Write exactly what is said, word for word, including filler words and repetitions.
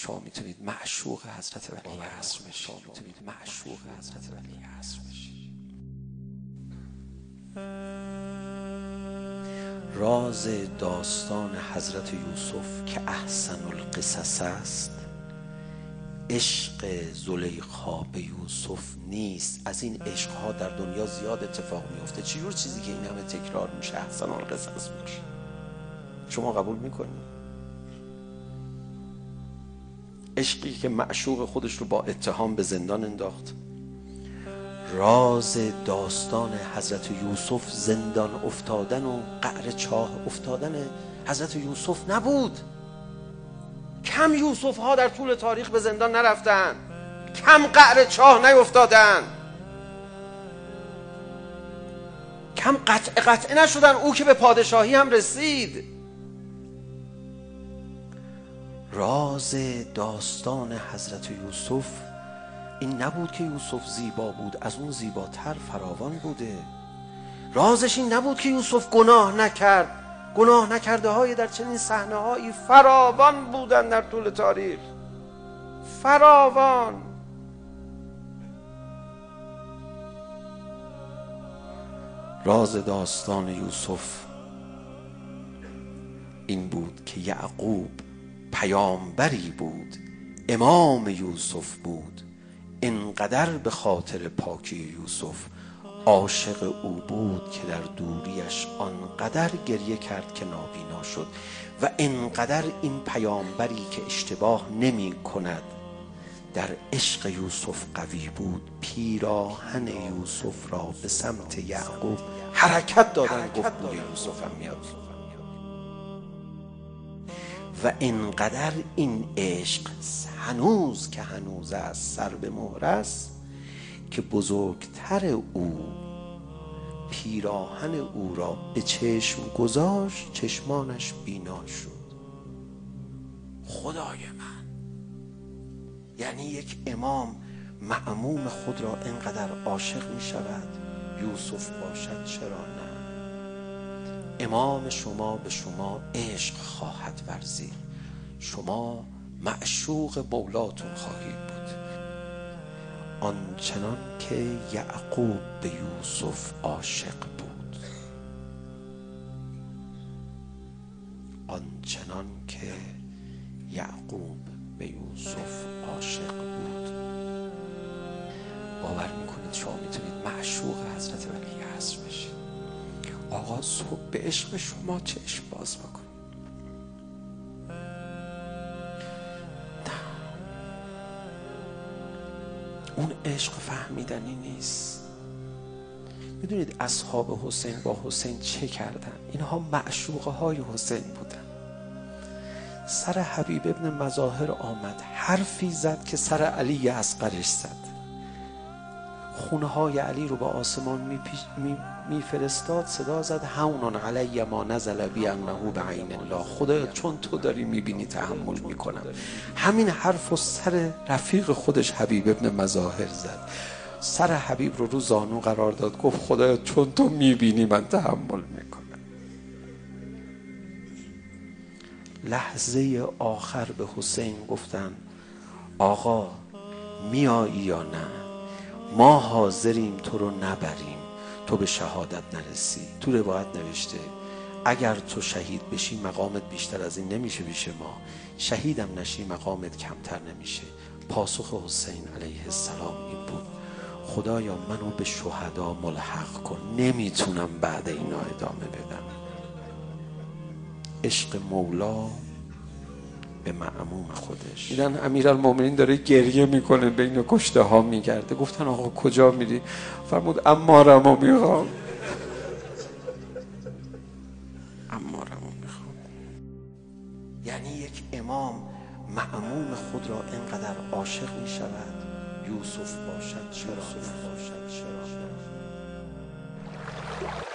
شما میتونید معشوق حضرت ولی عصر بشید. شما میتونید معشوق حضرت ولی عصر بشید. راز داستان حضرت یوسف که احسن القصص است، عشق زلیخا به یوسف نیست. از این عشقها در دنیا زیاد اتفاق میفته. چجور چیزی که این همه تکرار میشه احسن القصص باشه؟ شما قبول میکنید؟ عشقی که معشوق خودش رو با اتهام به زندان انداخت. راز داستان حضرت یوسف زندان افتادن و قعر چاه افتادن حضرت یوسف نبود. کم یوسف ها در طول تاریخ به زندان نرفتن، کم قعر چاه نیفتادن، کم قطع قطع نشدن. او که به پادشاهی هم رسید. راز داستان حضرت یوسف این نبود که یوسف زیبا بود، از اون زیباتر فراوان بوده. رازش این نبود که یوسف گناه نکرد، گناه نکرده های در چنین صحنه هایی فراوان بودن در طول تاریخ، فراوان. راز داستان یوسف این بود که یعقوب پیامبری بود، امام یوسف بود. اینقدر به خاطر پاکی یوسف عاشق او بود که در دوریش آنقدر گریه کرد که نابینا شد. و اینقدر این پیامبری که اشتباه نمی کند در عشق یوسف قوی بود، پیراهن یوسف را به سمت یعقوب حرکت دادن، گفت بوی یوسف هم میاد. و اینقدر این عشق هنوز که هنوز است سر به مهر است که بزرگتر او پیراهن او را به چشم گذاشت، چشمانش بینا شد. خدای من، یعنی یک امام مأموم خود را اینقدر عاشق می شود؟ یوسف باشد چرا نه؟ امام شما به شما عشق خواهد ورزید، شما معشوق مولاتون خواهید بود. آنچنان که یعقوب به یوسف عاشق بود، آنچنان که یعقوب به یوسف عاشق بود. باور میکنید شما میتونید معشوق حضرت ولی عصر بشید؟ آقا صبح به عشق شما چشم باز بکن. اون عشق فهمیدنی نیست. میدونید اصحاب حسین با حسین چه کردن؟ اینها معشوقه های حسین بودن. سر حبیب ابن مظاهر آمد، حرفی زد که سر علی اصغرش زد. خونه های علی رو به آسمان می, می, می فرستاد. صدا زد هون علی ما نزل بی انه بعین الله. خدا چون تو داری میبینی تحمل میکنم. همین حرف و سر رفیق خودش حبیب ابن مظاهر زد. سر حبیب رو رو زانو قرار داد، گفت خدا چون تو میبینی من تحمل میکنم. لحظه آخر به حسین گفتن آقا میایی یا نه؟ ما حاضریم تو رو نبریم، تو به شهادت نرسی. تو روایت نوشته اگر تو شهید بشی مقامت بیشتر از این نمیشه پیش ما، شهیدم نشی مقامت کمتر نمیشه. پاسخ حسین علیه السلام این بود خدایا منو به شهدا ملحق کن، نمیتونم بعد اینا ادامه بدم. عشق مولا به معموم خودش. دیدن امیرالمومنین داره گریه میکنه، بین کشته ها میگرده. گفتن آقا کجا میری؟ فرمود امارمو میخوام، امارمو میخوام. یعنی یک امام معموم خود را اینقدر عاشق میشود. یوسف باشد چرا؟ یوسف باشد چرا؟